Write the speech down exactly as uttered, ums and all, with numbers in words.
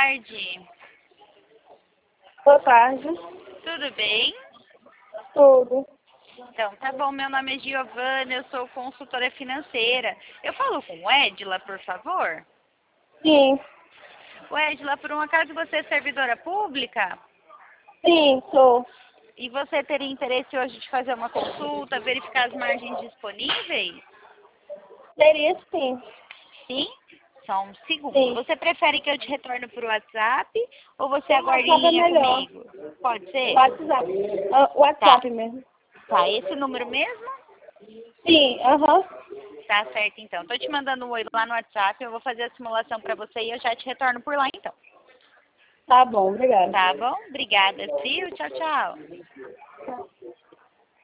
tarde. Boa tarde. Tudo bem? Tudo. Então, tá bom. Meu nome é Giovana, eu sou consultora financeira. Eu falo com o Edila, por favor? Sim. O Edila, por um acaso você é servidora pública? Sim, sou. E você teria interesse hoje de fazer uma consulta, verificar as margens disponíveis? Teria sim. Sim? Só um segundo. Sim. Você prefere que eu te retorne por WhatsApp ou você O aguarde em WhatsApp é linha melhor. comigo? Pode ser? WhatsApp. Ah, Tá. WhatsApp mesmo. Tá, esse número mesmo? Sim, aham. Tá certo, então. Tô te mandando um oi lá no WhatsApp, eu vou fazer a simulação pra você e eu já te retorno por lá, então. Tá bom, obrigada. Tá bom? Obrigada, viu? Tchau, tchau.